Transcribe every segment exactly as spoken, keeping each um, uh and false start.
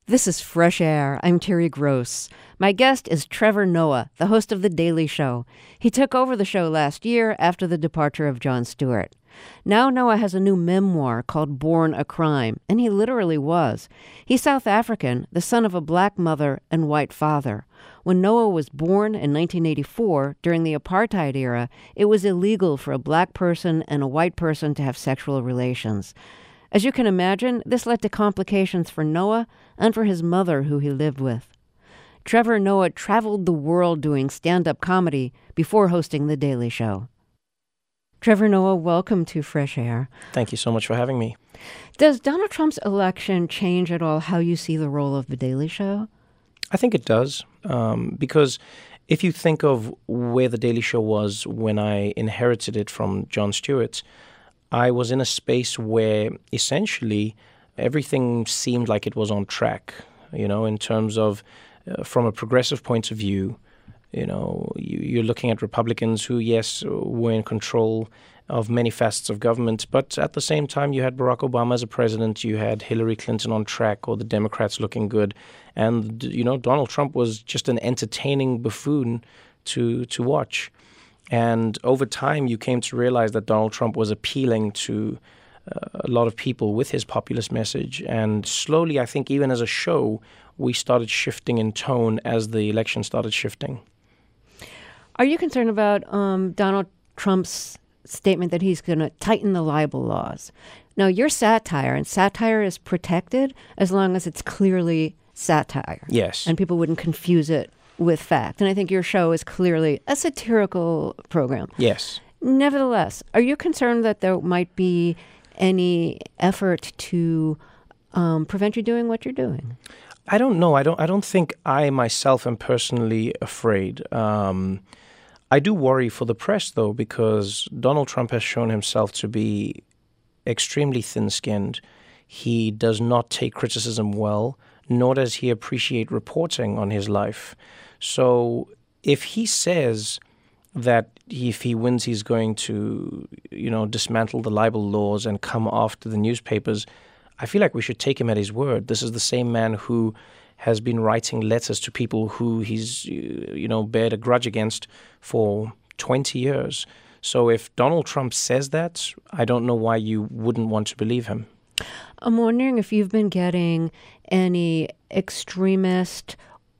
This is Fresh Air. I'm Terry Gross. My guest is Trevor Noah, the host of The Daily Show. He took over the show last year after the departure of Jon Stewart. Now Noah has a new memoir called Born a Crime, and he literally was. He's South African, the son of a black mother and white father. When Noah was born in nineteen eighty-four, during the apartheid era, it was illegal for a black person and a white person to have sexual relations. As you can imagine, this led to complications for Noah and for his mother, who he lived with. Trevor Noah traveled the world doing stand-up comedy before hosting The Daily Show. Trevor Noah, welcome to Fresh Air. Thank you so much for having me. Does Donald Trump's election change at all how you see the role of The Daily Show? I think it does, um, because if you think of where The Daily Show was when I inherited it from Jon Stewart, I was in a space where essentially everything seemed like it was on track, you know, in terms of uh, from a progressive point of view. You know, you, you're looking at Republicans who, yes, were in control of many facets of government, but at the same time, you had Barack Obama as a president, you had Hillary Clinton on track, or the Democrats looking good, and, you know, Donald Trump was just an entertaining buffoon to to watch. And over time, you came to realize that Donald Trump was appealing to uh, a lot of people with his populist message. And slowly, I think even as a show, we started shifting in tone as the election started shifting. Are you concerned about um, Donald Trump's statement that he's going to tighten the libel laws? Now, you're satire, and satire is protected as long as it's clearly satire. Yes. And people wouldn't confuse it with fact. And I think your show is clearly a satirical program. Yes. Nevertheless, are you concerned that there might be any effort to um, prevent you doing what you're doing? I don't know. I don't. I don't think I myself am personally afraid. Um, I do worry for the press, though, because Donald Trump has shown himself to be extremely thin-skinned. He does not take criticism well, nor does he appreciate reporting on his life. So if he says that if he wins, he's going to, you know, dismantle the libel laws and come after the newspapers, I feel like we should take him at his word. This is the same man who has been writing letters to people who he's, you know, bared a grudge against for twenty years. So if Donald Trump says that, I don't know why you wouldn't want to believe him. I'm wondering if you've been getting any extremist,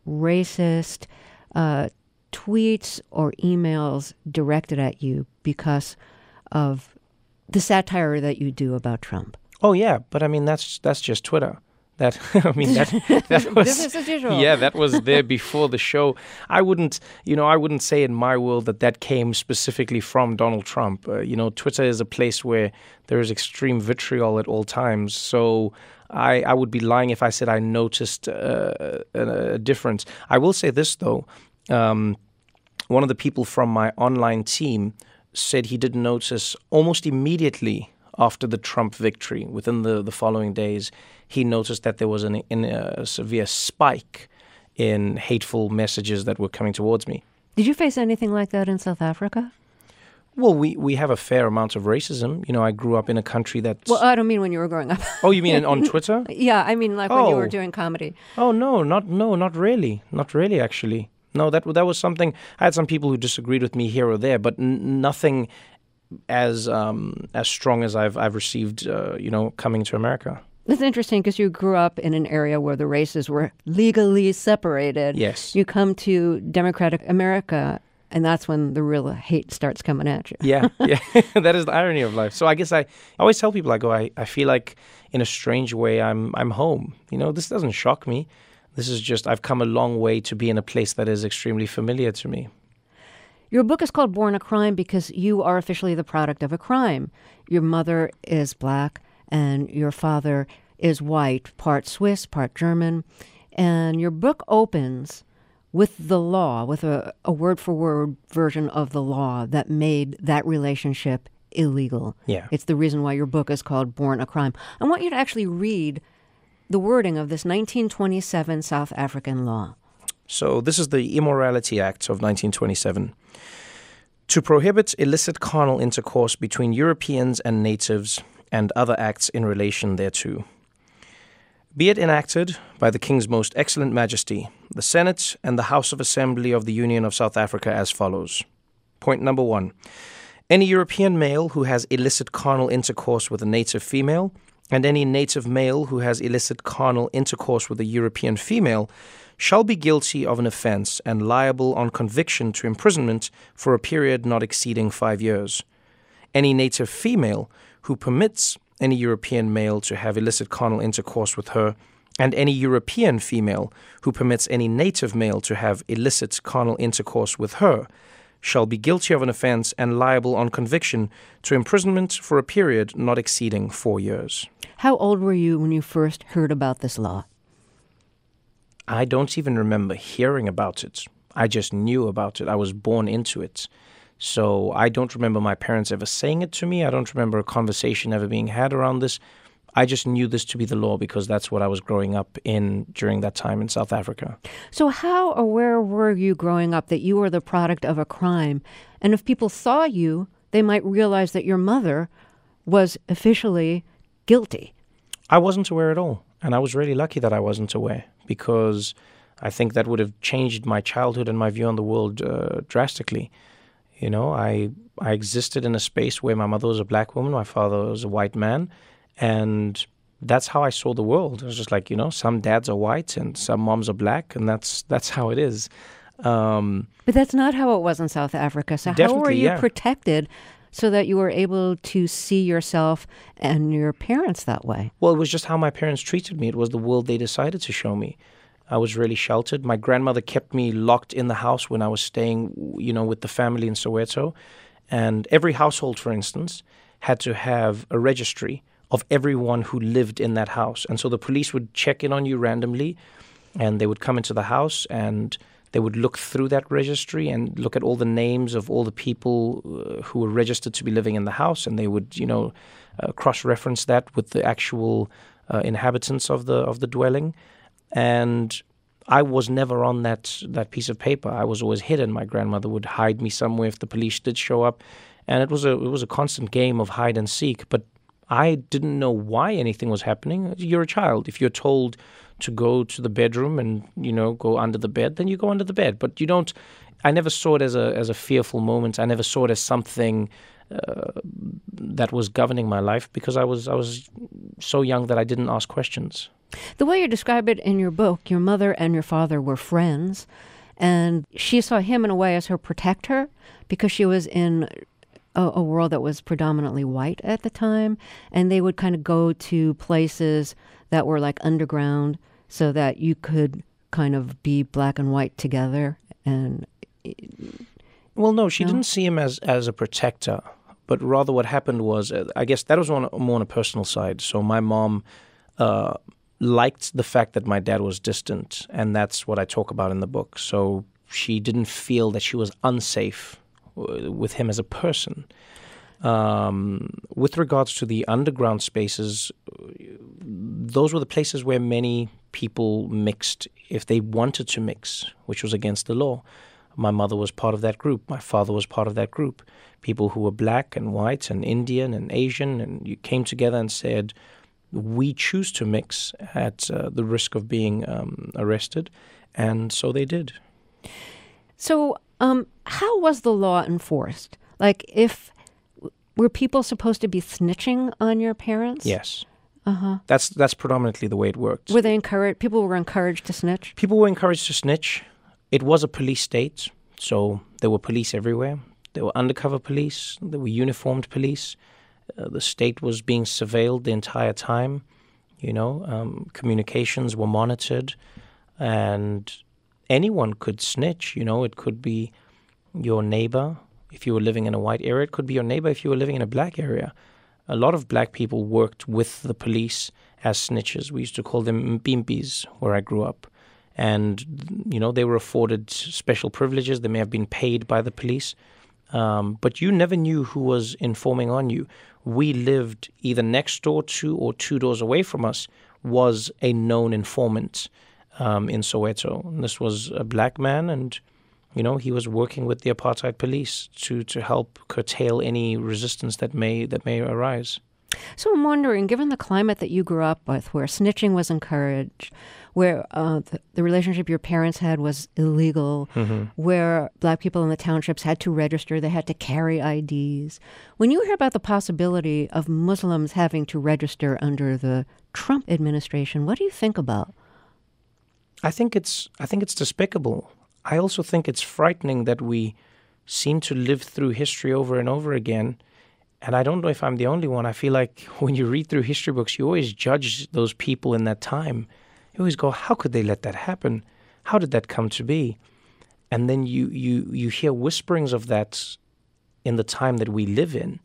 racist uh, tweets or emails directed at you because of the satire that you do about Trump. Oh yeah, but I mean that's that's just Twitter. That I mean that that was business as usual. Yeah, that was there before the show. I wouldn't, you know, I wouldn't say in my world that that came specifically from Donald Trump. Uh, you know, Twitter is a place where there is extreme vitriol at all times. So I I would be lying if I said I noticed uh, a, a difference. I will say this though. Um, one of the people from my online team said he did notice almost immediately after the Trump victory, within the, the following days, he noticed that there was an, in a severe spike in hateful messages that were coming towards me. Did you face anything like that in South Africa? Well, we, we have a fair amount of racism. You know, I grew up in a country that's... Well, I don't mean when you were growing up. Oh, you mean on Twitter? Yeah, I mean like when oh. you were doing comedy. Oh, no, not no, not really. Not really, actually. No, that that was something... I had some people who disagreed with me here or there, but n- nothing as um, as strong as I've I've received, uh, you know, coming to America. That's interesting because you grew up in an area where the races were legally separated. Yes. You come to democratic America, and that's when the real hate starts coming at you. Yeah, yeah. That is the irony of life. So I guess I, I always tell people, I go, I, I feel like in a strange way I'm I'm home. You know, this doesn't shock me. This is just, I've come a long way to be in a place that is extremely familiar to me. Your book is called Born a Crime because you are officially the product of a crime. Your mother is black and your father is white, part Swiss, part German. And your book opens with the law, with a, a word-for-word version of the law that made that relationship illegal. Yeah. It's the reason why your book is called Born a Crime. I want you to actually read the wording of this nineteen twenty-seven South African law. So this is the Immorality Act of nineteen twenty-seven. To prohibit illicit carnal intercourse between Europeans and natives and other acts in relation thereto. Be it enacted by the King's most excellent Majesty, the Senate and the House of Assembly of the Union of South Africa as follows. Point number one. Any European male who has illicit carnal intercourse with a native female, and any native male who has illicit carnal intercourse with a European female, shall be guilty of an offence and liable on conviction to imprisonment for a period not exceeding five years. Any native female who permits any European male to have illicit carnal intercourse with her, and any European female who permits any native male to have illicit carnal intercourse with her, shall be guilty of an offence and liable on conviction to imprisonment for a period not exceeding four years. How old were you when you first heard about this law? I don't even remember hearing about it. I just knew about it. I was born into it. So I don't remember my parents ever saying it to me. I don't remember a conversation ever being had around this. I just knew this to be the law because that's what I was growing up in during that time in South Africa. So how or where were you growing up that you were the product of a crime? And if people saw you, they might realize that your mother was officially guilty. I wasn't aware at all. And I was really lucky that I wasn't aware because I think that would have changed my childhood and my view on the world uh, drastically. You know, I I existed in a space where my mother was a black woman, my father was a white man, and that's how I saw the world. It was just like, you know, some dads are white and some moms are black, and that's that's how it is. Um, but that's not how it was in South Africa. So how were you yeah. protected so that you were able to see yourself and your parents that way? Well, it was just how my parents treated me. It was the world they decided to show me. I was really sheltered. My grandmother kept me locked in the house when I was staying, you know, with the family in Soweto. And every household, for instance, had to have a registry of everyone who lived in that house. And so the police would check in on you randomly, and they would come into the house and they would look through that registry and look at all the names of all the people uh, who were registered to be living in the house. And they would, you know, uh, cross-reference that with the actual uh, inhabitants of the of the dwelling. And I was never on that that piece of paper. I was always hidden. My grandmother would hide me somewhere if the police did show up. And it was a it was a constant game of hide and seek. But I didn't know why anything was happening. You're a child. If you're told to go to the bedroom and, you know, go under the bed, then you go under the bed. But you don't – I never saw it as a as a fearful moment. I never saw it as something uh, that was governing my life because I was I was so young that I didn't ask questions. The way you describe it in your book, your mother and your father were friends, and she saw him in a way as her protector because she was in a, a world that was predominantly white at the time, and they would kind of go to places that were like underground so that you could kind of be black and white together. And well, no, she no? didn't see him as, as a protector, but rather what happened was, uh, I guess that was on, more on a personal side. So my mom uh, liked the fact that my dad was distant, and that's what I talk about in the book. So she didn't feel that she was unsafe w- with him as a person. Um, with regards to the underground spaces, those were the places where many people mixed if they wanted to mix, which was against the law. My mother was part of that group. My father was part of that group. People who were black and white and Indian and Asian, and you came together and said, we choose to mix at uh, the risk of being um, arrested. And so they did. So um, how was the law enforced? Like, if were people supposed to be snitching on your parents? Yes. Uh-huh. That's that's predominantly the way it worked. Were they encouraged? People were encouraged to snitch? People were encouraged to snitch. It was a police state, so there were police everywhere. There were undercover police. There were uniformed police. Uh, the state was being surveilled the entire time. You know, um, communications were monitored, and anyone could snitch. You know, it could be your neighbor if you were living in a white area. It could be your neighbor if you were living in a black area. A lot of black people worked with the police as snitches. We used to call them mpimpis where I grew up. And, you know, they were afforded special privileges. They may have been paid by the police. Um, but you never knew who was informing on you. We lived either next door to or two doors away from us was a known informant um, in Soweto. And this was a black man, and, you know, he was working with the apartheid police to, to help curtail any resistance that may that may arise. So I'm wondering, given the climate that you grew up with, where snitching was encouraged, where uh, the, the relationship your parents had was illegal, Mm-hmm. where black people in the townships had to register, they had to carry I Ds. When you hear about the possibility of Muslims having to register under the Trump administration, what do you think about? I think it's I think it's despicable. I also think it's frightening that we seem to live through history over and over again. And I don't know if I'm the only one. I feel like when you read through history books, you always judge those people in that time. You always go, how could they let that happen? How did that come to be? And then you you you hear whisperings of that in the time that we live in.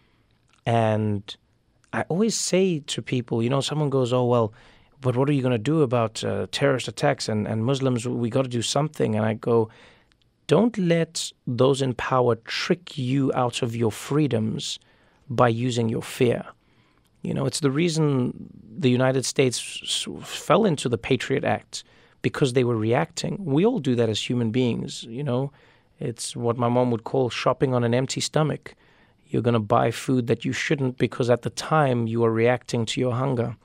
And I always say to people, you know, someone goes, oh, well, but what are you going to do about uh, terrorist attacks and, and Muslims? We got to do something. And I go, don't let those in power trick you out of your freedoms by using your fear. You know, it's the reason the United States fell into the Patriot Act, because they were reacting. We all do that as human beings, you know. It's what my mom would call shopping on an empty stomach. You're going to buy food that you shouldn't because at the time you are reacting to your hunger.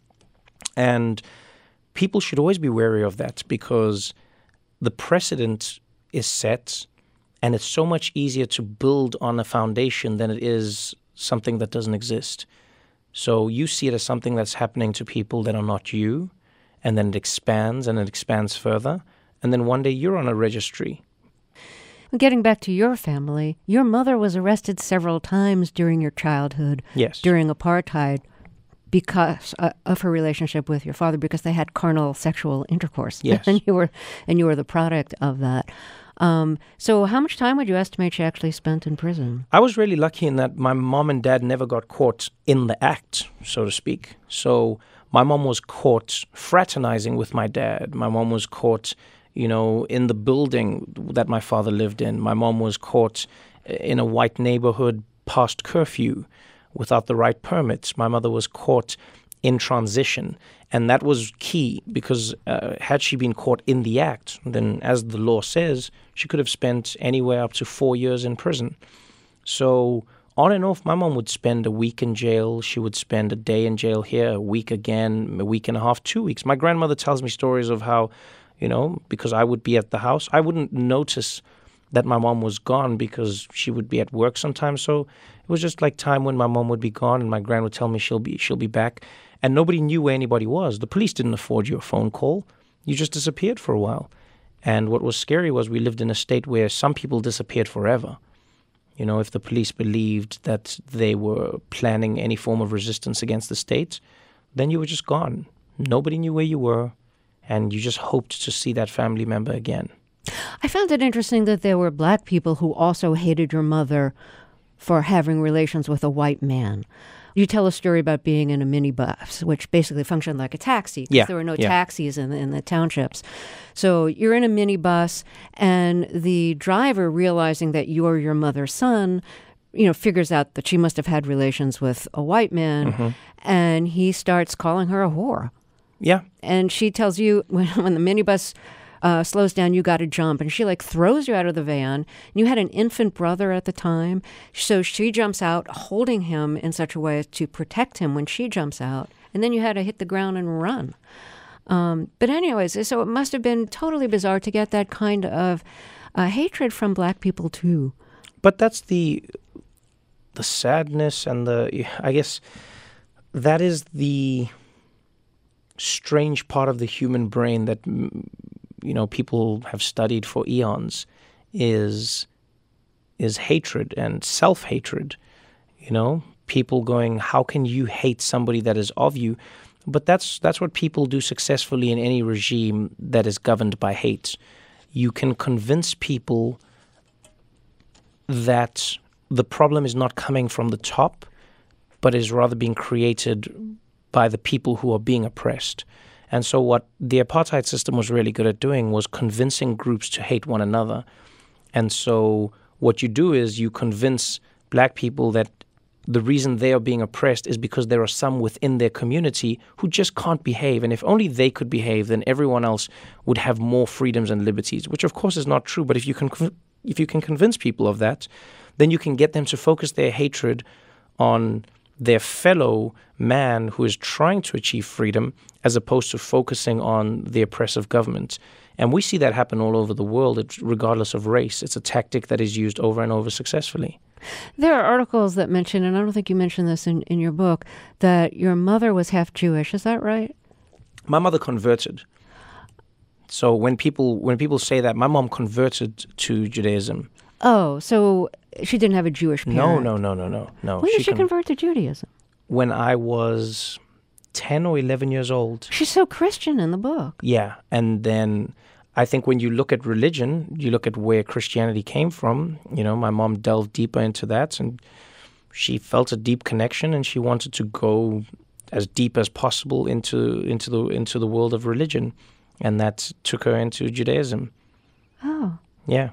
And people should always be wary of that, because the precedent is set, and it's so much easier to build on a foundation than it is something that doesn't exist. So you see it as something that's happening to people that are not you, and then it expands and it expands further, and then one day you're on a registry. Getting back to your family, your mother was arrested several times during your childhood, Yes. during apartheid, because uh, of her relationship with your father, because they had carnal sexual intercourse. Yes. and you were and you were the product of that. Um, so how much time would you estimate she actually spent in prison? I was really lucky in that my mom and dad never got caught in the act, so to speak. So my mom was caught fraternizing with my dad. My mom was caught, you know, in the building that my father lived in. My mom was caught in a white neighborhood past curfew without the right permits. My mother was caught in transition. And that was key, because uh, had she been caught in the act, then as the law says, she could have spent anywhere up to four years in prison. So on and off, my mom would spend a week in jail. She would spend a day in jail here, a week again, a week and a half, two weeks. My grandmother tells me stories of how, you know, because I would be at the house, I wouldn't notice that my mom was gone because she would be at work sometimes. So it was just like time when my mom would be gone and my grand would tell me she'll be she'll be back. And nobody knew where anybody was. The police didn't afford you a phone call. You just disappeared for a while. And what was scary was we lived in a state where some people disappeared forever. You know, if the police believed that they were planning any form of resistance against the state, then you were just gone. Nobody knew where you were, and you just hoped to see that family member again. I found it interesting that there were black people who also hated your mother for having relations with a white man. You tell a story about being in a minibus, which basically functioned like a taxi, because Yeah, there were no yeah. taxis in the, in the townships. So you're in a minibus, and the driver, realizing that you're your mother's son, you know, figures out that she must have had relations with a white man, Mm-hmm. and he starts calling her a whore. Yeah. And she tells you, when, when the minibus uh, slows down, you got to jump. And she like throws you out of the van. You had an infant brother at the time. So she jumps out, holding him in such a way as to protect him when she jumps out. And then you had to hit the ground and run. Um, but anyways, so it must have been totally bizarre to get that kind of uh, hatred from black people too. But that's the the sadness and the, I guess, that is the strange part of the human brain that, you know, people have studied for eons, is is hatred and self-hatred. You know, people going, how can you hate somebody that is of you? But that's that's what people do successfully in any regime that is governed by hate. You can convince people that the problem is not coming from the top, but is rather being created by the people who are being oppressed. And so what the apartheid system was really good at doing was convincing groups to hate one another. And so what you do is you convince black people that the reason they are being oppressed is because there are some within their community who just can't behave. And if only they could behave, then everyone else would have more freedoms and liberties, which of course is not true. But if you can, if you can convince people of that, then you can get them to focus their hatred on their fellow man who is trying to achieve freedom as opposed to focusing on the oppressive government. And we see that happen all over the world, regardless of race. It's a tactic that is used over and over successfully. There are articles that mention, and I don't think you mentioned this in, in your book, that your mother was half Jewish. Is that right? My mother converted. So when people when people say that, my mom converted to Judaism. Oh, so she didn't have a Jewish parent. No, no, no, no, no, no. When did she, she con- convert to Judaism? When I was ten or eleven years old. She's so Christian in the book. Yeah, and then I think when you look at religion, you look at where Christianity came from. You know, my mom delved deeper into that, and she felt a deep connection, and she wanted to go as deep as possible into into the into the world of religion, and that took her into Judaism. Oh, yeah.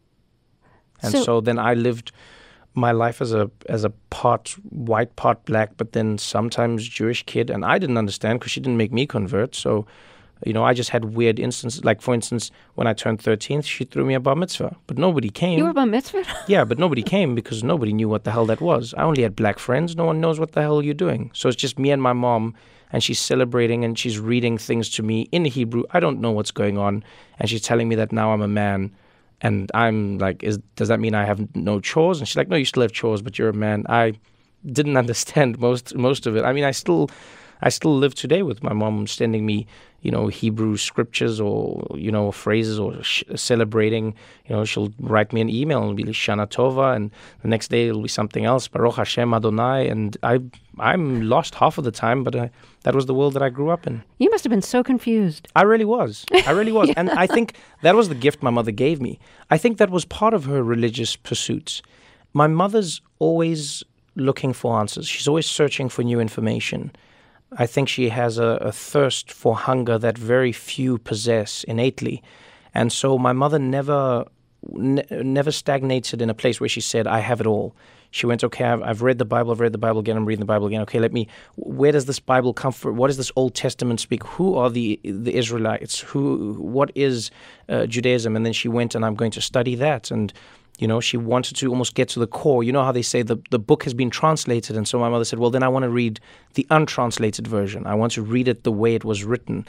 And so, so then I lived my life as a as a part white, part black, but then sometimes Jewish kid, and I didn't understand because she didn't make me convert. So, you know, I just had weird instances. Like, for instance, when I turned thirteen, she threw me a bar mitzvah, but nobody came. You were bar mitzvah? Yeah, but nobody came because nobody knew what the hell that was. I only had black friends. No one knows what the hell you're doing. So it's just me and my mom, and she's celebrating and she's reading things to me in Hebrew. I don't know what's going on, and she's telling me that now I'm a man. And I'm like, is does that mean I have no chores? And she's like, no, you still have chores, but you're a man. I didn't understand most most of it. I mean, I still I still live today with my mom sending me, you know, Hebrew scriptures or, you know, phrases or sh- celebrating. You know, she'll write me an email and it'll be Shana Tova, and the next day it'll be something else, Baruch Hashem Adonai. And I, I'm lost half of the time, but I, that was the world that I grew up in. You must have been so confused. I really was. I really was. Yeah. And I think that was the gift my mother gave me. I think that was part of her religious pursuits. My mother's always looking for answers. She's always searching for new information. I think she has a, a thirst for hunger that very few possess innately. And so my mother never ne- never stagnated in a place where she said, I have it all. She went, okay, I've, I've read the Bible, I've read the Bible again, I'm reading the Bible again. Okay, let me, where does this Bible come from? What does this Old Testament speak? Who are the the Israelites? Who? What is uh, Judaism? And then she went, and I'm going to study that. And you know, she wanted to almost get to the core. You know how they say the, the book has been translated. And so my mother said, well, then I want to read the untranslated version. I want to read it the way it was written.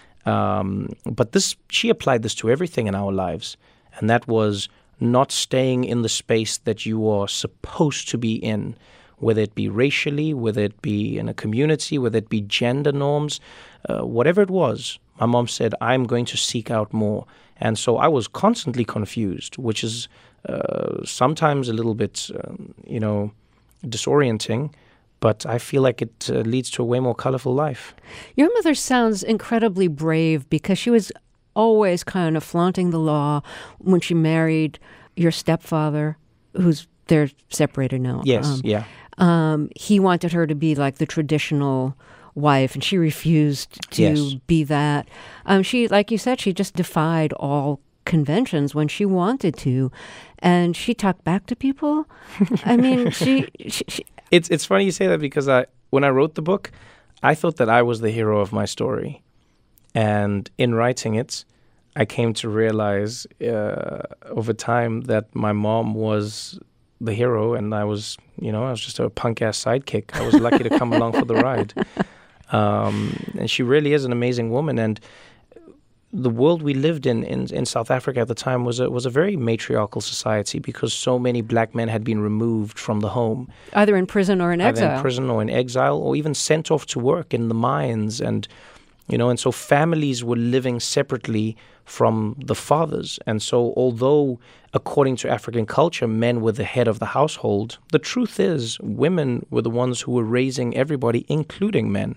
Um, but this, she applied this to everything in our lives. And that was not staying in the space that you are supposed to be in, whether it be racially, whether it be in a community, whether it be gender norms, uh, whatever it was. My mom said, I'm going to seek out more. And so I was constantly confused, which is uh, sometimes a little bit, um, you know, disorienting, but I feel like it uh, leads to a way more colorful life. Your mother sounds incredibly brave because she was always kind of flaunting the law when she married your stepfather, who's, they're separated now. Yes, um, yeah. Um, he wanted her to be like the traditional wife, and she refused to Yes. be that. Um, she, like you said, she just defied all conventions when she wanted to, and she talked back to people. I mean, she, she, she. It's it's funny you say that because I when I wrote the book, I thought that I was the hero of my story, and in writing it, I came to realize uh, over time that my mom was the hero, and I was, you know, I was just a punk ass sidekick. I was lucky to come along for the ride. Um, and she really is an amazing woman. And the world we lived in, in in South Africa at the time was a, was a very matriarchal society because so many black men had been removed from the home. Either in prison or in Either exile. in prison or in exile, or even sent off to work in the mines. And, you know, and so families were living separately from the fathers. And so although, according to African culture, men were the head of the household, the truth is women were the ones who were raising everybody, including men.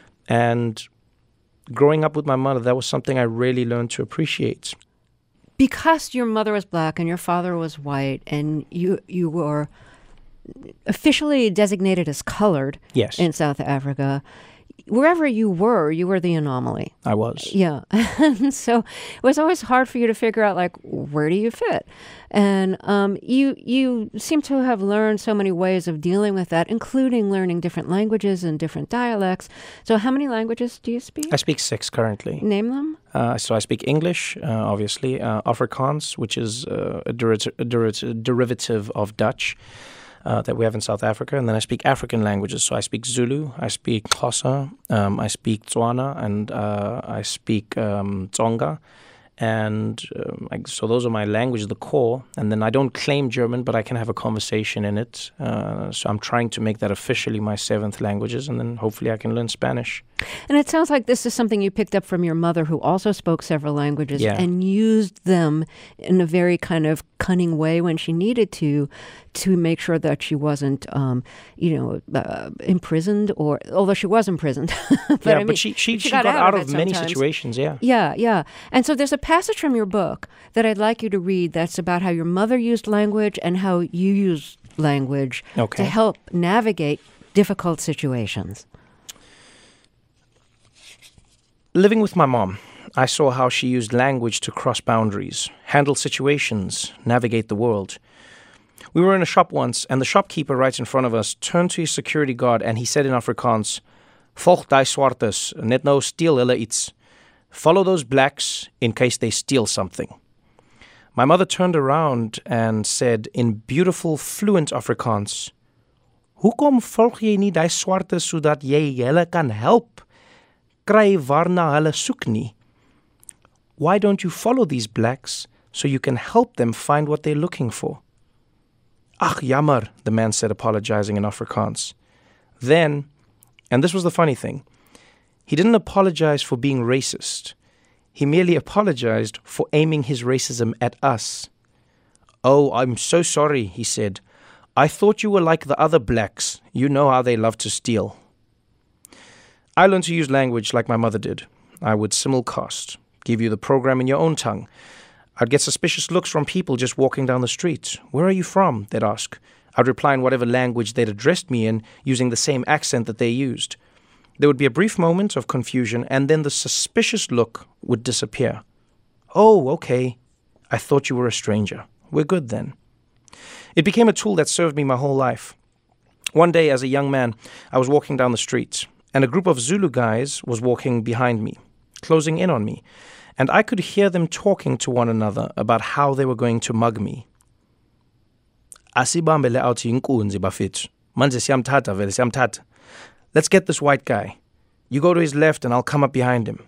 And growing up with my mother, that was something I really learned to appreciate. Because your mother was black and your father was white, and you you were officially designated as colored Yes, in South Africa, wherever you were, you were the anomaly. I was. Yeah. And so it was always hard for you to figure out, like, where do you fit? And um, you you seem to have learned so many ways of dealing with that, including learning different languages and different dialects. So how many languages do you speak? I speak six currently. Name them. Uh, so I speak English, uh, obviously, uh, Afrikaans, which is uh, a, deri- a, deri- a derivative of Dutch. uh, that we have in South Africa. And then I speak African languages. So I speak Zulu, I speak Xhosa, um, I speak Tswana, and uh, I speak um, Tsonga. And um, I, so those are my languages, the core. And then I don't claim German, but I can have a conversation in it. Uh, so I'm trying to make that officially my seventh languages, and then hopefully I can learn Spanish. And it sounds like this is something you picked up from your mother, who also spoke several languages, Yeah. and used them in a very kind of cunning way when she needed to, to make sure that she wasn't, um, you know, uh, imprisoned, or although she was imprisoned. but yeah, I mean, but she, she, she, got, got, out, of, it many sometimes. situations, yeah. Yeah, yeah. And so there's a passage from your book that I'd like you to read that's about how your mother used language and how you use language Okay. to help navigate difficult situations. Living with my mom, I saw how she used language to cross boundaries, handle situations, navigate the world. We were in a shop once, and the shopkeeper right in front of us turned to his security guard and he said in Afrikaans, "Volg die swartes, net nou steel hulle iets. Follow those blacks in case they steal something." My mother turned around and said in beautiful, fluent Afrikaans, "Hoekom volg jy nie die swartes sodat jy hulle kan help? Kry waarna hulle soek nie. Why don't you follow these blacks so you can help them find what they're looking for?" "Ach, jammer," the man said, apologizing in Afrikaans. Then, and this was the funny thing, he didn't apologize for being racist. He merely apologized for aiming his racism at us. "Oh, I'm so sorry," he said. "I thought you were like the other blacks. You know how they love to steal." I learned to use language like my mother did. I would simulcast, give you the program in your own tongue. I'd get suspicious looks from people just walking down the street. "Where are you from?" they'd ask. I'd reply in whatever language they'd addressed me in, using the same accent that they used. There would be a brief moment of confusion, and then the suspicious look would disappear. "Oh, okay. I thought you were a stranger. We're good then." It became a tool that served me my whole life. One day, as a young man, I was walking down the street, and a group of Zulu guys was walking behind me, closing in on me, and I could hear them talking to one another about how they were going to mug me. "Asibambele authi inkunzi bafethu. Manje siyamthatha vele siyamthatha. Let's get this white guy. You go to his left and I'll come up behind him."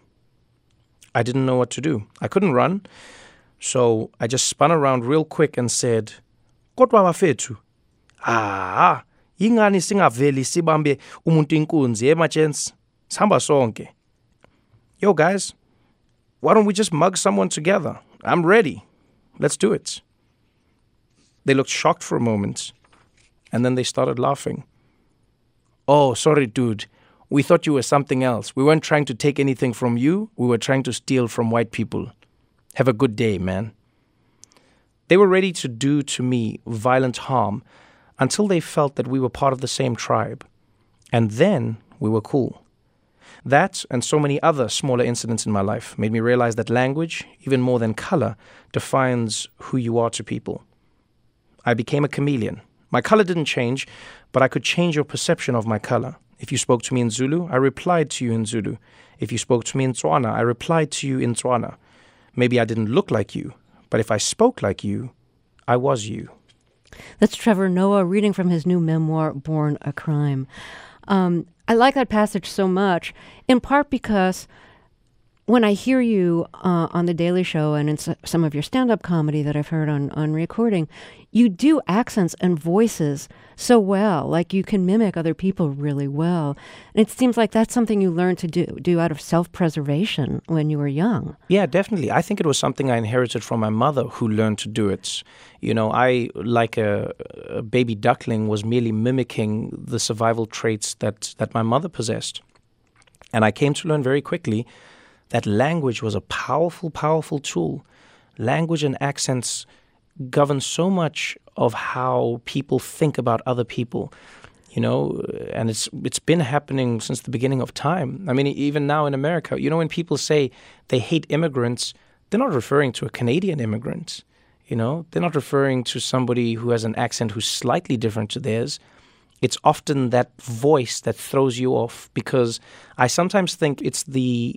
I didn't know what to do. I couldn't run, so I just spun around real quick and said, "Kodwa bafethu. Ah, yingani singaveli sibambe umuntu inkunzi emergency. Sihamba sonke. Yo guys, why don't we just mug someone together? I'm ready. Let's do it." They looked shocked for a moment, and then they started laughing. "Oh, sorry, dude. We thought you were something else. We weren't trying to take anything from you. We were trying to steal from white people. Have a good day, man." They were ready to do to me violent harm until they felt that we were part of the same tribe. And then we were cool. That and so many other smaller incidents in my life made me realize that language, even more than color, defines who you are to people. I became a chameleon. My color didn't change, but I could change your perception of my color. If you spoke to me in Zulu, I replied to you in Zulu. If you spoke to me in Tswana, I replied to you in Tswana. Maybe I didn't look like you, but if I spoke like you, I was you. That's Trevor Noah reading from his new memoir, Born a Crime. Um, I like that passage so much, in part because when I hear you uh, on The Daily Show and in s- some of your stand-up comedy that I've heard on, on recording, you do accents and voices so well, like you can mimic other people really well. And it seems like that's something you learned to do, do out of self-preservation when you were young. Yeah, definitely. I think it was something I inherited from my mother, who learned to do it. You know, I, like a, a baby duckling, was merely mimicking the survival traits that, that my mother possessed. And I came to learn very quickly that language was a powerful, powerful tool. Language and accents govern so much of how people think about other people, you know, and it's it's been happening since the beginning of time. I mean, even now in America, you know, when people say they hate immigrants, they're not referring to a Canadian immigrant, you know, they're not referring to somebody who has an accent who's slightly different to theirs. It's often that voice that throws you off, because I sometimes think it's the,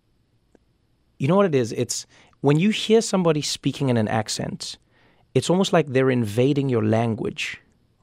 you know what it is? It's when you hear somebody speaking in an accent, it's almost like they're invading your language,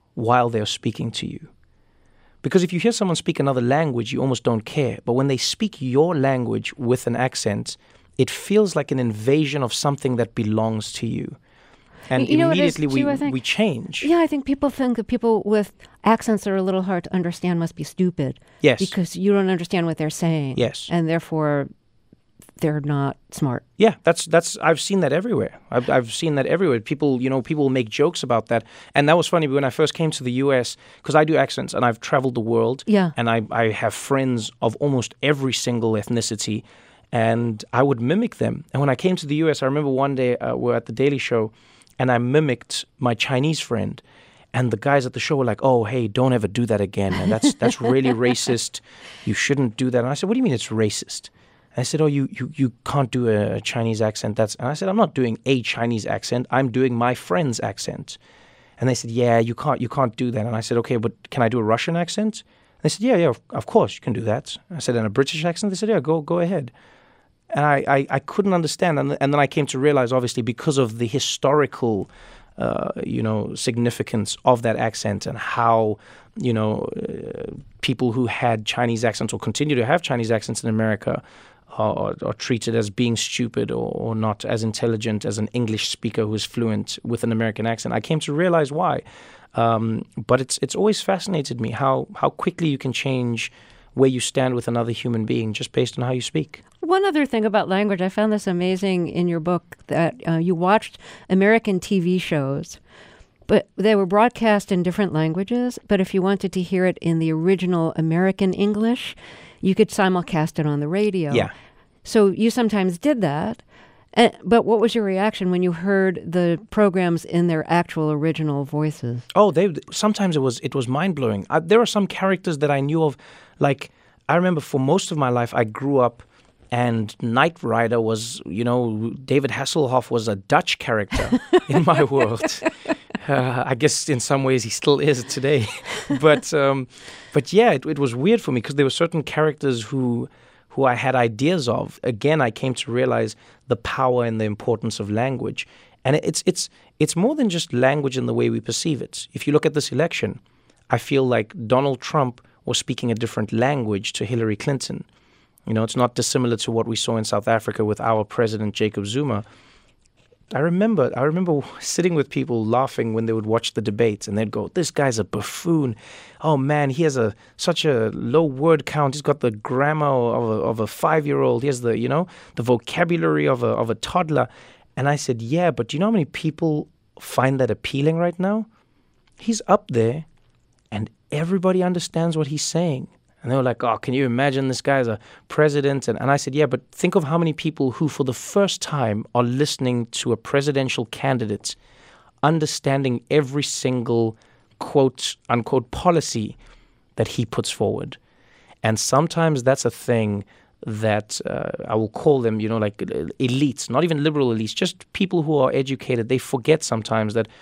while they're speaking to you. Because if you hear someone speak another language, you almost don't care. But when they speak your language with an accent, it feels like an invasion of something that belongs to you. And you know immediately too, we, I think? we change. Yeah, I think people think that people with accents that are a little hard to understand must be stupid. Yes. Because you don't understand what they're saying. Yes. And therefore, they're not smart. Yeah, that's that's. I've seen that everywhere. I've I've seen that everywhere. People, you know, people make jokes about that, and that was funny when I first came to the U S because I do accents and I've traveled the world. Yeah. And I I have friends of almost every single ethnicity, and I would mimic them. And when I came to the U S, I remember one day uh, we were at the Daily Show, and I mimicked my Chinese friend. And the guys at the show were like, "Oh, hey, don't ever do that again, man. That's that's really racist. You shouldn't do that." And I said, "What do you mean it's racist?" And I said, "Oh, you, you, you can't do a Chinese accent." That's and I said, "I'm not doing a Chinese accent. I'm doing my friend's accent." And they said, "Yeah, you can't you can't do that." And I said, "Okay, but can I do a Russian accent?" And they said, "Yeah, yeah, of, of course you can do that." I said, "And a British accent?" They said, "Yeah, go go ahead." And I, I, I couldn't understand. And, and then I came to realize, obviously, because of the historical Uh, you know, significance of that accent and how, you know, uh, people who had Chinese accents or continue to have Chinese accents in America are, are treated as being stupid or, or not as intelligent as an English speaker who is fluent with an American accent. I came to realize why. Um, but it's it's always fascinated me how, how quickly you can change where you stand with another human being just based on how you speak. One other thing about language, I found this amazing in your book, that uh, you watched American T V shows, but they were broadcast in different languages. But if you wanted to hear it in the original American English, you could simulcast it on the radio. Yeah. So you sometimes did that. Uh, but what was your reaction when you heard the programs in their actual original voices? Oh, they sometimes it was it was mind blowing. Uh, there are some characters that I knew of, like I remember for most of my life I grew up, and Knight Rider was, you know, David Hasselhoff was a Dutch character in my world. Uh, I guess in some ways he still is today, but um, but yeah, it, it was weird for me because there were certain characters who. who I had ideas of. Again, I came to realize the power and the importance of language. And it's it's it's more than just language in the way we perceive it. If you look at this election, I feel like Donald Trump was speaking a different language to Hillary Clinton. You know, it's not dissimilar to what we saw in South Africa with our president, Jacob Zuma. I remember I remember sitting with people laughing when they would watch the debates, and they'd go, "This guy's a buffoon. Oh man, he has a such a low word count. He's got the grammar of a, of a five-year-old. He has the, you know, the vocabulary of a of a toddler." And I said, "Yeah, but do you know how many people find that appealing right now? He's up there, and everybody understands what he's saying." And they were like, "Oh, can you imagine this guy as a president?" And, and I said, "Yeah, but think of how many people who for the first time are listening to a presidential candidate, understanding every single quote, unquote, policy that he puts forward." And sometimes that's a thing that uh, I will call them, you know, like elites, not even liberal elites, just people who are educated. They forget sometimes that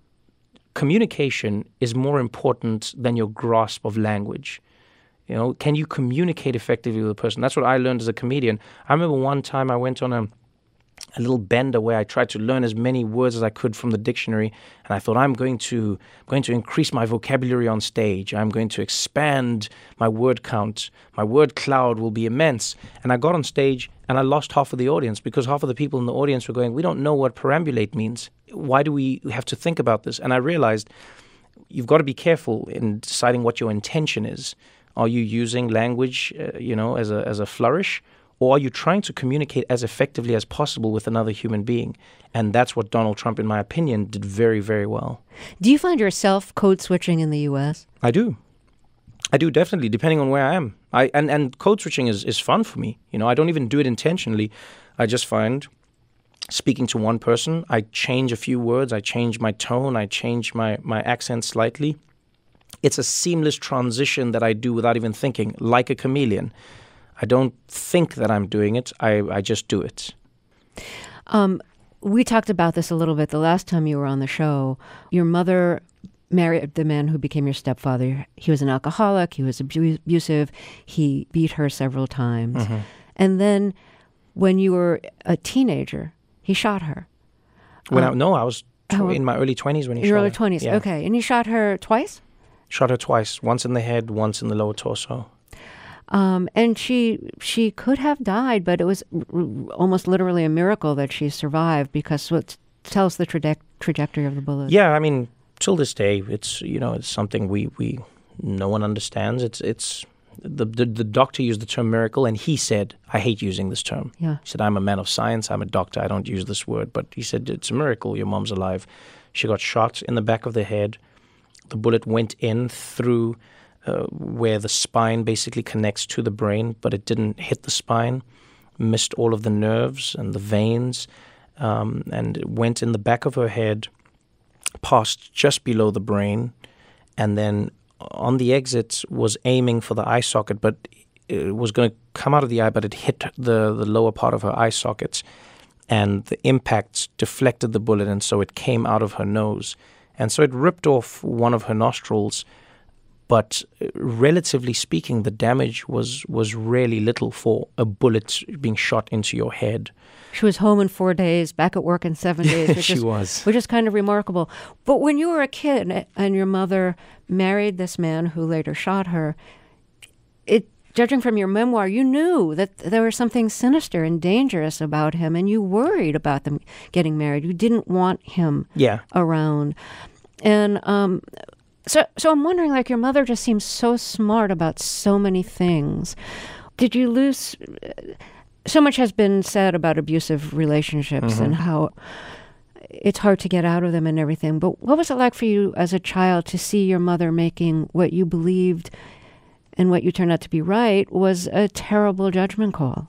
communication is more important than your grasp of language. You know, can you communicate effectively with a person? That's what I learned as a comedian. I remember one time I went on a, a little bender where I tried to learn as many words as I could from the dictionary, and I thought I'm going to going to increase my vocabulary on stage. I'm going to expand my word count. My word cloud will be immense. And I got on stage and I lost half of the audience because half of the people in the audience were going, "We don't know what perambulate means. Why do we have to think about this?" And I realized you've got to be careful in deciding what your intention is. Are you using language, uh, you know, as a as a flourish, or are you trying to communicate as effectively as possible with another human being? And that's what Donald Trump, in my opinion, did very, very well. Do you find yourself code switching in the U S? I do. I do, definitely, depending on where I am. I and, and code switching is, is fun for me. You know, I don't even do it intentionally. I just find speaking to one person, I change a few words, I change my tone, I change my, my accent slightly. It's a seamless transition that I do without even thinking, like a chameleon. I don't think that I'm doing it. I, I just do it. Um, we talked about this a little bit the last time you were on the show. Your mother married the man who became your stepfather. He was an alcoholic. He was abu- abusive. He beat her several times. Mm-hmm. And then when you were a teenager, he shot her. When um, I, no, I was tw- in my early twenties when he in your shot early her. twenties, Yeah. okay. And he shot her twice? Shot her twice, once in the head, once in the lower torso. Um, and she she could have died, but it was r- r- almost literally a miracle that she survived, because what tell us the traje- trajectory of the bullet. Yeah, I mean, till this day, it's you know it's something we, we no one understands. It's it's the, the the doctor used the term miracle, and he said, I hate using this term. Yeah. He said, I'm a man of science. I'm a doctor. I don't use this word. But he said, it's a miracle. Your mom's alive. She got shot in the back of the head. The bullet went in through uh, where the spine basically connects to the brain, but it didn't hit the spine, missed all of the nerves and the veins, um, and it went in the back of her head, passed just below the brain, and then on the exit was aiming for the eye socket, but it was going to come out of the eye, but it hit the, the lower part of her eye socket, and the impact deflected the bullet, and so it came out of her nose. And so it ripped off one of her nostrils, but relatively speaking, the damage was, was really little for a bullet being shot into your head. She was home in four days, back at work in seven days. Which She is, was. Which is kind of remarkable. But when you were a kid and your mother married this man who later shot her, it, judging from your memoir, you knew that there was something sinister and dangerous about him, and you worried about them getting married. You didn't want him Yeah. around. And um, so, so I'm wondering, like, your mother just seems so smart about so many things. Did you lose... So much has been said about abusive relationships Mm-hmm. and how it's hard to get out of them and everything. But what was it like for you as a child to see your mother making what you believed and what you turned out to be right was a terrible judgment call?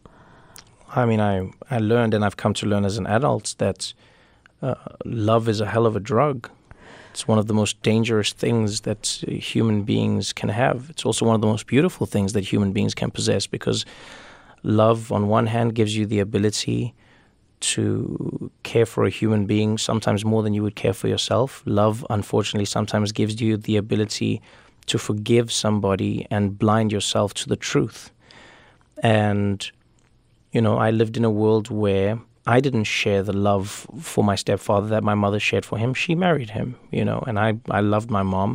I mean, I, I learned, and I've come to learn as an adult, that uh, love is a hell of a drug. It's one of the most dangerous things that uh, human beings can have. It's also one of the most beautiful things that human beings can possess, because love, on one hand, gives you the ability to care for a human being, sometimes more than you would care for yourself. Love, unfortunately, sometimes gives you the ability to forgive somebody and blind yourself to the truth. And, you know, I lived in a world where I didn't share the love for my stepfather that my mother shared for him. She married him, you know, and I, I loved my mom.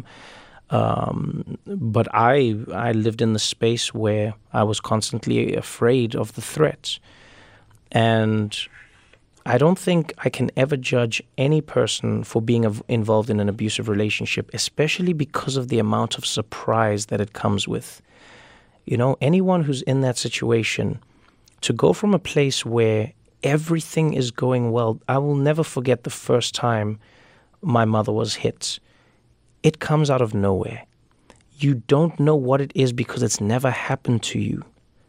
Um, but I I lived in the space where I was constantly afraid of the threats. And I don't think I can ever judge any person for being av- involved in an abusive relationship, especially because of the amount of surprise that it comes with. You know, anyone who's in that situation, to go from a place where everything is going well. I will never forget the first time my mother was hit. It comes out of nowhere. You don't know what it is because it's never happened to you.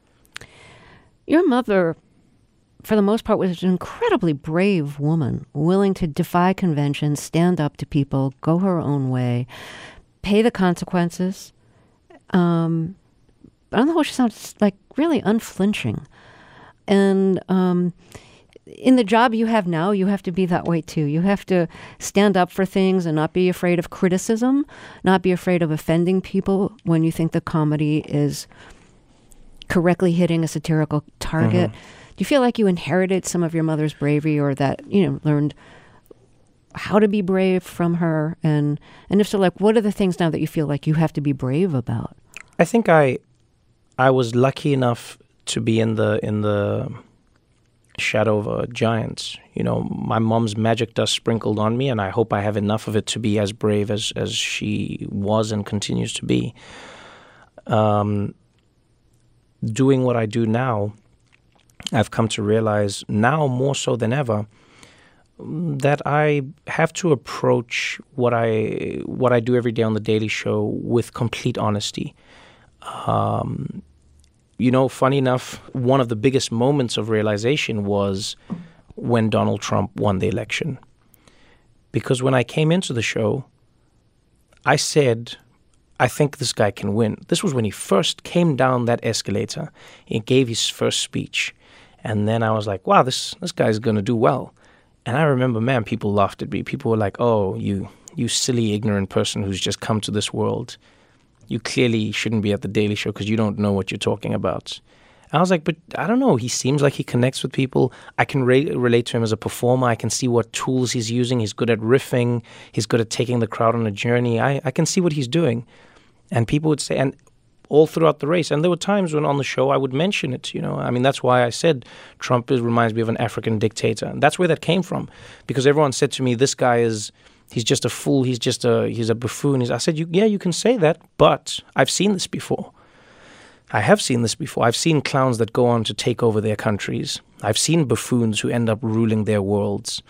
Your mother, for the most part, was an incredibly brave woman, willing to defy conventions, stand up to people, go her own way, pay the consequences. Um, but on the whole, she sounds like really unflinching. And um, in the job you have now, you have to be that way too. You have to stand up for things and not be afraid of criticism, not be afraid of offending people when you think the comedy is correctly hitting a satirical target. Mm-hmm. Do you feel like you inherited some of your mother's bravery, or that, you know, learned how to be brave from her? And, and if so, like, what are the things now that you feel like you have to be brave about? I think I I was lucky enough to be in the in the shadow of a giant. You know, my mom's magic dust sprinkled on me, and I hope I have enough of it to be as brave as, as she was and continues to be. Um, doing what I do now, I've come to realize now more so than ever that I have to approach what I what I do every day on The Daily Show with complete honesty. Um, you know, funny enough, one of the biggest moments of realization was when Donald Trump won the election. Because when I came into the show, I said, I think this guy can win. This was when he first came down that escalator. He gave his first speech. And then I was like, wow, this this guy's going to do well. And I remember, man, people laughed at me. People were like, oh, you you silly, ignorant person who's just come to this world. You clearly shouldn't be at The Daily Show because you don't know what you're talking about. And I was like, but I don't know. He seems like he connects with people. I can re- relate to him as a performer. I can see what tools he's using. He's good at riffing. He's good at taking the crowd on a journey. I, I can see what he's doing. And people would say, and all throughout the race. And there were times when on the show I would mention it, you know. I mean, that's why I said Trump is, reminds me of an African dictator. And that's where that came from. Because everyone said to me, this guy is, he's just a fool. He's just a, he's a buffoon. He's, I said, you, yeah, you can say that, but I've seen this before. I have seen this before. I've seen clowns that go on to take over their countries. I've seen buffoons who end up ruling their worlds.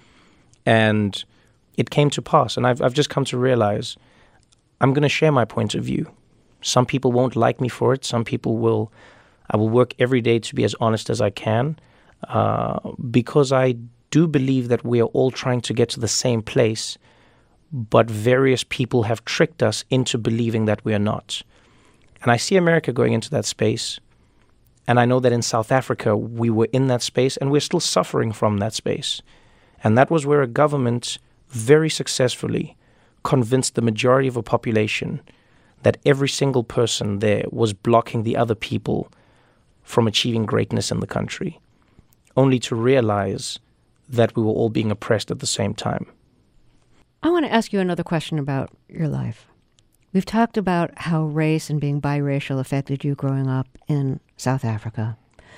And it came to pass. And I've, I've just come to realize I'm going to share my point of view. Some people won't like me for it. Some people will. I will work every day to be as honest as I can uh, because I do believe that we are all trying to get to the same place, but various people have tricked us into believing that we are not. And I see America going into that space, and I know that in South Africa we were in that space, and we're still suffering from that space. And that was where a government very successfully convinced the majority of a population that every single person there was blocking the other people from achieving greatness in the country, only to realize that we were all being oppressed at the same time. I want to ask you another question about your life. We've talked about how race and being biracial affected you growing up in South Africa.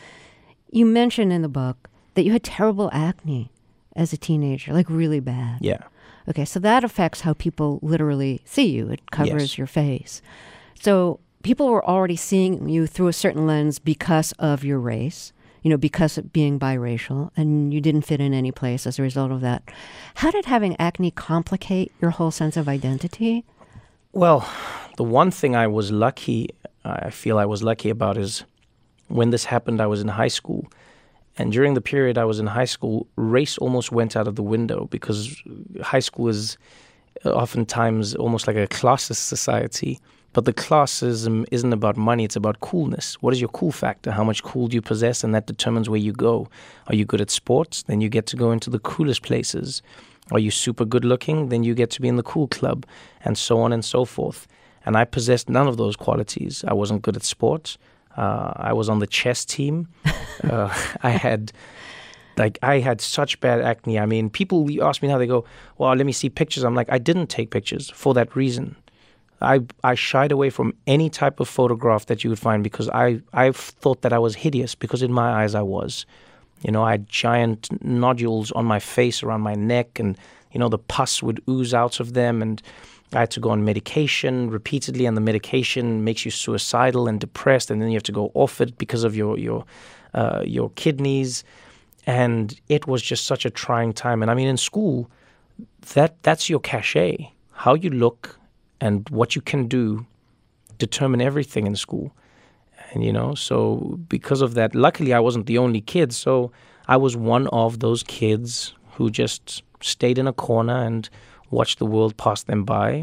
You mentioned in the book that you had terrible acne as a teenager, like really bad. Yeah. Okay, so that affects how people literally see you. It covers Yes. your face. So people were already seeing you through a certain lens because of your race, you know, because of being biracial, and you didn't fit in any place as a result of that. How did having acne complicate your whole sense of identity? Well, the one thing I was lucky, I feel I was lucky about is when this happened, I was in high school. And during the period I was in high school, race almost went out of the window because high school is oftentimes almost like a classist society. But the classism isn't about money, it's about coolness. What is your cool factor? How much cool do you possess? And that determines where you go. Are you good at sports? Then you get to go into the coolest places. Are you super good looking? Then you get to be in the cool club, and so on and so forth. And I possessed none of those qualities. I wasn't good at sports. Uh, I was on the chess team. uh, I had, like, I had such bad acne. I mean, people ask me now, they go, well, let me see pictures. I'm like, I didn't take pictures for that reason. I I shied away from any type of photograph that you would find because I, I thought that I was hideous because in my eyes I was. You know, I had giant nodules on my face, around my neck, and, you know, the pus would ooze out of them, and I had to go on medication repeatedly, and the medication makes you suicidal and depressed, and then you have to go off it because of your your uh, your kidneys, and it was just such a trying time. And I mean, in school, that that's your cachet. How you look and what you can do determine everything in school. And, you know, so because of that, luckily I wasn't the only kid, so I was one of those kids who just stayed in a corner and watched the world pass them by.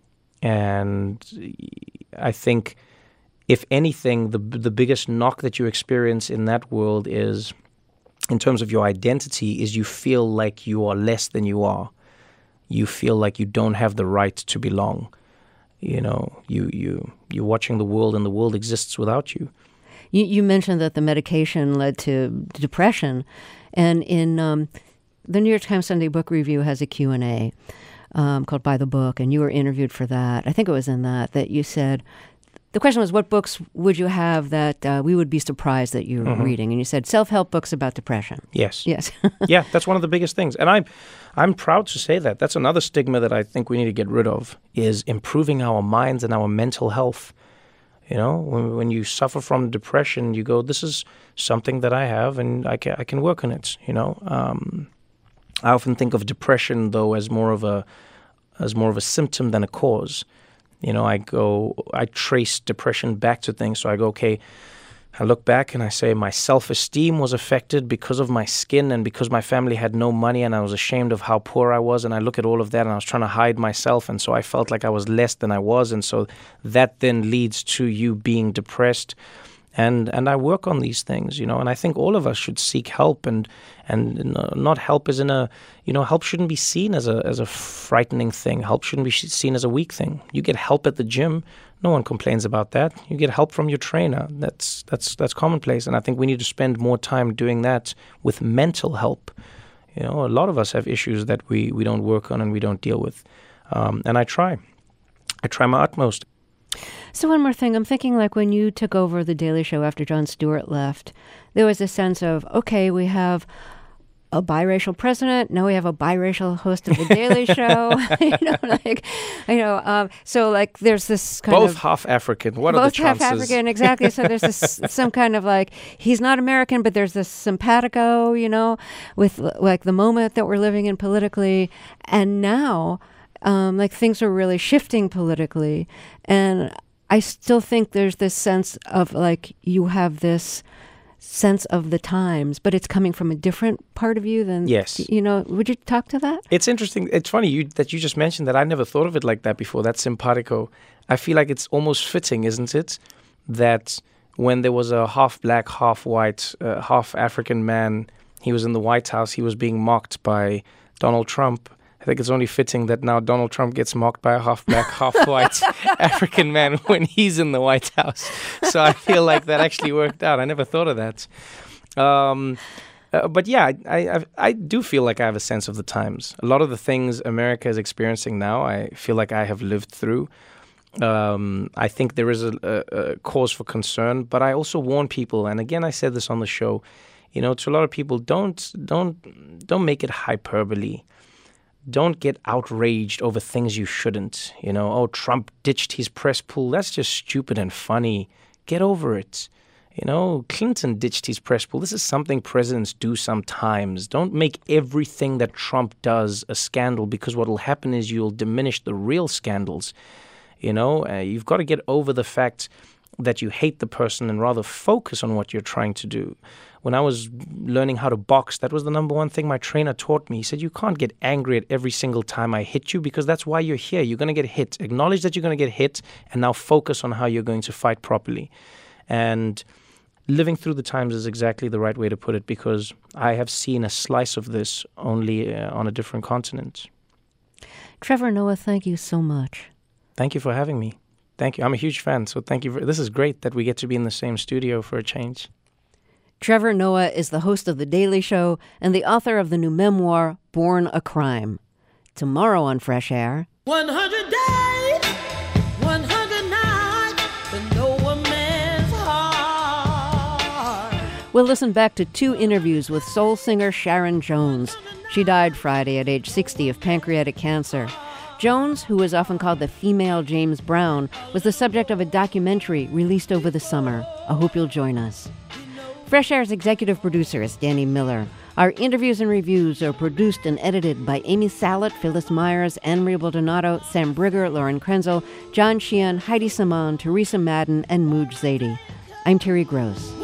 And I think, if anything, the the biggest knock that you experience in that world is, in terms of your identity, is you feel like you are less than you are. You feel like you don't have the right to belong. You know, you, you, you're watching the world and the world exists without you. You, you mentioned that the medication led to depression. And in um, the New York Times Sunday Book Review has a Q and A um, called By the Book, and you were interviewed for that. I think it was in that, that you said, the question was, what books would you have that uh, we would be surprised that you're mm-hmm. reading? And you said self-help books about depression. Yes. Yes. Yeah, that's one of the biggest things. And I'm, I'm proud to say that. That's another stigma that I think we need to get rid of, is improving our minds and our mental health. You know, when, when you suffer from depression, you go, this is something that I have and I can, I can work on it, you know. Um, I often think of depression, though, as more of a as more of a symptom than a cause. You know, I go, I trace depression back to things. So I go, okay, I look back and I say my self-esteem was affected because of my skin and because my family had no money and I was ashamed of how poor I was. And I look at all of that and I was trying to hide myself. And so I felt like I was less than I was. And so that then leads to you being depressed. And and I work on these things, you know, and I think all of us should seek help, and and not help as in a, you know, help shouldn't be seen as a as a frightening thing. Help shouldn't be seen as a weak thing. You get help at the gym, no one complains about that. You get help from your trainer. That's that's that's commonplace, and I think we need to spend more time doing that with mental help. You know, a lot of us have issues that we we don't work on and we don't deal with, um, and I try, I try my utmost. So one more thing, I'm thinking like when you took over The Daily Show after Jon Stewart left, there was a sense of, okay, we have a biracial president, now we have a biracial host of The Daily Show. you know, like, you know, um, so like there's this kind both of... Both half African. What both are the chances? Both half African, exactly. So there's this some kind of like, he's not American, but there's this simpatico, you know, with like the moment that we're living in politically. And now, um, like things are really shifting politically. And I still think there's this sense of like you have this sense of the times, but it's coming from a different part of you than, yes. you know, would you talk to that? It's interesting. It's funny you, that you just mentioned that. I never thought of it like that before. That's simpatico. I feel like it's almost fitting, isn't it? That when there was a half black, half white, uh, half African man, he was in the White House, he was being mocked by Donald Trump. I think it's only fitting that now Donald Trump gets mocked by a half-black, half-white African man when he's in the White House. So I feel like that actually worked out. I never thought of that. Um, uh, but yeah, I, I I do feel like I have a sense of the times. A lot of the things America is experiencing now, I feel like I have lived through. Um, I think there is a, a, a cause for concern, but I also warn people, and again, I said this on the show, you know, to a lot of people, don't don't don't make it hyperbole. Don't get outraged over things you shouldn't. You know, oh, Trump ditched his press pool. That's just stupid and funny. Get over it. You know, Clinton ditched his press pool. This is something presidents do sometimes. Don't make everything that Trump does a scandal, because what will happen is you'll diminish the real scandals. You know, uh, you've got to get over the fact that you hate the person and rather focus on what you're trying to do. When I was learning how to box, that was the number one thing my trainer taught me. He said, you can't get angry at every single time I hit you, because that's why you're here. You're going to get hit. Acknowledge that you're going to get hit, and now focus on how you're going to fight properly. And living through the times is exactly the right way to put it, because I have seen a slice of this only uh, on a different continent. Trevor Noah, thank you so much. Thank you for having me. Thank you. I'm a huge fan, so thank you. For, this is great that we get to be in the same studio for a change. Trevor Noah is the host of The Daily Show and the author of the new memoir, Born a Crime. Tomorrow on Fresh Air. one hundred days, one hundred nights, to know a man's heart. We'll listen back to two interviews with soul singer Sharon Jones. She died Friday at age sixty of pancreatic cancer. Jones, who is often called the female James Brown, was the subject of a documentary released over the summer. I hope you'll join us. Fresh Air's executive producer is Danny Miller. Our interviews and reviews are produced and edited by Amy Salet, Phyllis Myers, Anne-Marie Baldonado, Sam Brigger, Lauren Krenzel, John Sheehan, Heidi Saman, Teresa Madden, and Mooj Zadie. I'm Terry Gross.